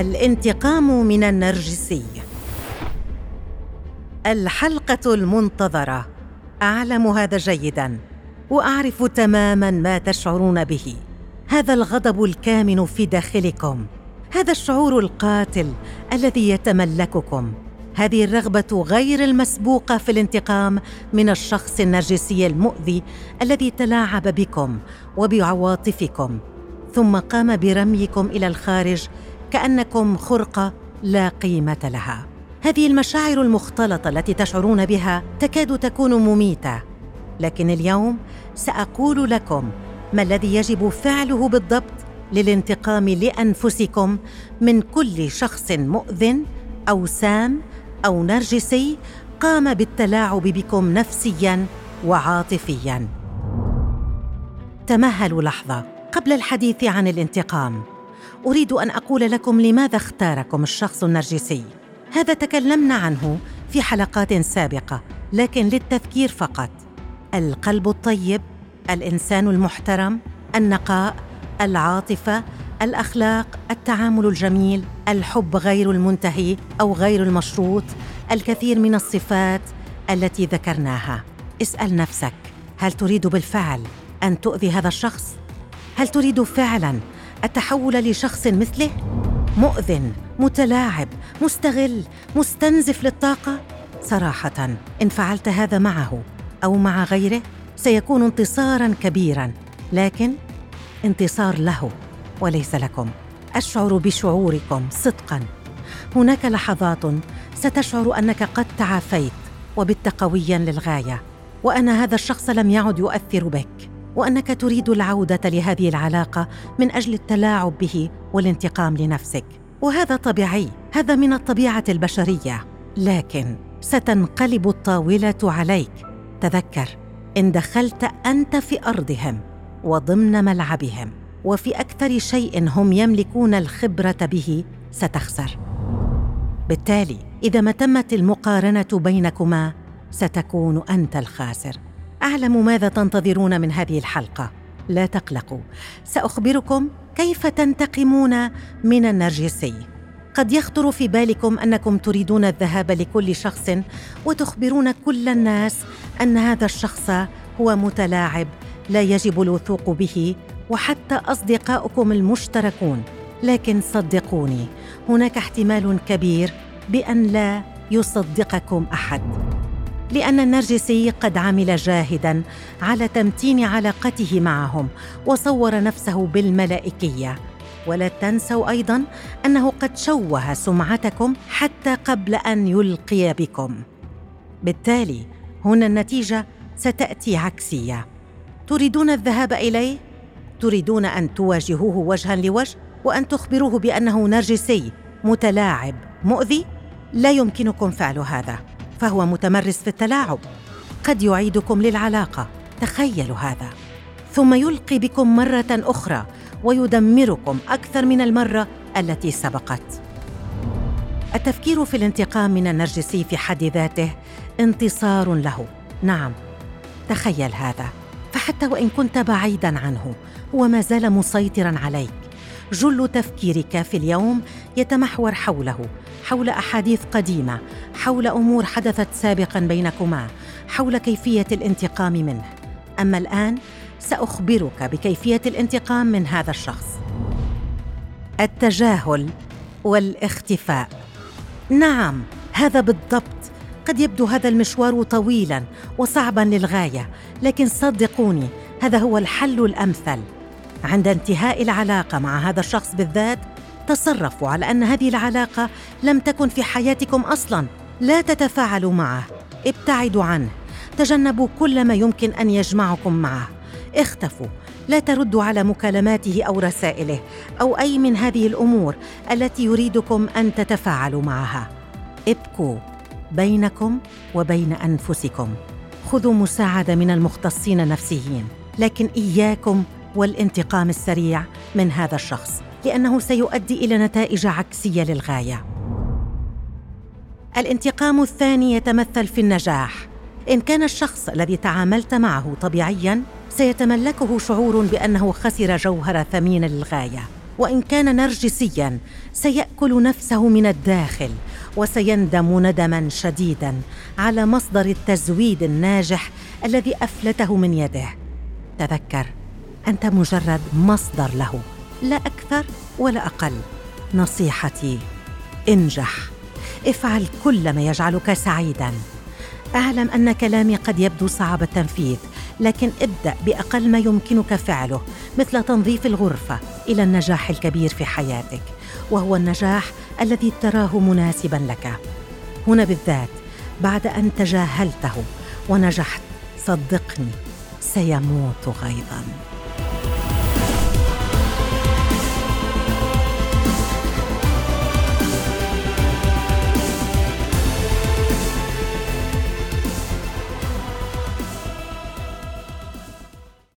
الانتقام من النرجسي. الحلقة المنتظرة. أعلم هذا جيداً، وأعرف تماماً ما تشعرون به. هذا الغضب الكامن في داخلكم، هذا الشعور القاتل الذي يتملككم، هذه الرغبة غير المسبوقة في الانتقام من الشخص النرجسي المؤذي الذي تلاعب بكم وبعواطفكم، ثم قام برميكم إلى الخارج كأنكم خرقة لا قيمة لها. هذه المشاعر المختلطة التي تشعرون بها تكاد تكون مميتة، لكن اليوم سأقول لكم ما الذي يجب فعله بالضبط للانتقام لأنفسكم من كل شخص مؤذٍ أو سام أو نرجسي قام بالتلاعب بكم نفسياً وعاطفياً. تمهلوا لحظة. قبل الحديث عن الانتقام، أريد أن أقول لكم لماذا اختاركم الشخص النرجسي. هذا تكلمنا عنه في حلقات سابقة، لكن للتذكير فقط: القلب الطيب، الإنسان المحترم، النقاء، العاطفة، الأخلاق، التعامل الجميل، الحب غير المنتهي أو غير المشروط، الكثير من الصفات التي ذكرناها. اسأل نفسك: هل تريد بالفعل أن تؤذي هذا الشخص؟ هل تريد فعلاً التحول لشخص مثله؟ مؤذٍ، متلاعب، مستغل، مستنزف للطاقة؟ صراحة إن فعلت هذا معه أو مع غيره سيكون انتصاراً كبيراً، لكن انتصار له وليس لكم. أشعر بشعوركم صدقاً. هناك لحظات ستشعر أنك قد تعافيت وبت قوياً للغاية، وأن هذا الشخص لم يعد يؤثر بك، وأنك تريد العودة لهذه العلاقة من أجل التلاعب به والانتقام لنفسك، وهذا طبيعي، هذا من الطبيعة البشرية. لكن ستنقلب الطاولة عليك. تذكر، إن دخلت أنت في أرضهم وضمن ملعبهم وفي أكثر شيء هم يملكون الخبرة به ستخسر. بالتالي إذا ما تمت المقارنة بينكما ستكون أنت الخاسر. أعلم ماذا تنتظرون من هذه الحلقة. لا تقلقوا، سأخبركم كيف تنتقمون من النرجسي. قد يخطر في بالكم أنكم تريدون الذهاب لكل شخص وتخبرون كل الناس أن هذا الشخص هو متلاعب لا يجب الوثوق به، وحتى أصدقاؤكم المشتركون. لكن صدقوني، هناك احتمال كبير بأن لا يصدقكم أحد، لأن النرجسي قد عمل جاهداً على تمتين علاقته معهم وصور نفسه بالملائكية. ولا تنسوا أيضاً أنه قد شوه سمعتكم حتى قبل أن يلقي بكم. بالتالي هنا النتيجة ستأتي عكسية. تريدون الذهاب إليه؟ تريدون أن تواجهوه وجهاً لوجه وأن تخبروه بأنه نرجسي متلاعب مؤذي؟ لا يمكنكم فعل هذا، فهو متمرس في التلاعب. قد يعيدكم للعلاقة، تخيلوا هذا، ثم يلقي بكم مرة أخرى ويدمركم أكثر من المرة التي سبقت. التفكير في الانتقام من النرجسي في حد ذاته انتصار له. نعم، تخيل هذا. فحتى وإن كنت بعيداً عنه هو ما زال مسيطراً عليك. جل تفكيرك في اليوم يتمحور حول أحاديث قديمة، حول أمور حدثت سابقاً بينكما، حول كيفية الانتقام منه. أما الآن سأخبرك بكيفية الانتقام من هذا الشخص. التجاهل والاختفاء. نعم، هذا بالضبط. قد يبدو هذا المشوار طويلاً وصعباً للغاية، لكن صدقوني هذا هو الحل الأمثل. عند انتهاء العلاقة مع هذا الشخص بالذات، تصرفوا على أن هذه العلاقة لم تكن في حياتكم أصلاً. لا تتفاعلوا معه، ابتعدوا عنه، تجنبوا كل ما يمكن أن يجمعكم معه، اختفوا، لا تردوا على مكالماته أو رسائله أو أي من هذه الأمور التي يريدكم أن تتفاعلوا معها. ابقوا بينكم وبين أنفسكم. خذوا مساعدة من المختصين النفسيين، لكن إياكم والانتقام السريع من هذا الشخص، لأنه سيؤدي إلى نتائج عكسية للغاية. الانتقام الثاني يتمثل في النجاح. إن كان الشخص الذي تعاملت معه طبيعياً، سيتملكه شعور بأنه خسر جوهرة ثمينة للغاية. وإن كان نرجسياً سيأكل نفسه من الداخل، وسيندم ندماً شديداً على مصدر التزويد الناجح الذي أفلته من يده. تذكر، أنت مجرد مصدر له، لا أكثر ولا أقل. نصيحتي: انجح، افعل كل ما يجعلك سعيداً. أعلم أن كلامي قد يبدو صعب التنفيذ، لكن ابدأ بأقل ما يمكنك فعله، مثل تنظيف الغرفة، إلى النجاح الكبير في حياتك، وهو النجاح الذي تراه مناسباً لك. هنا بالذات بعد أن تجاهلته ونجحت، صدقني سيموت غيظاً.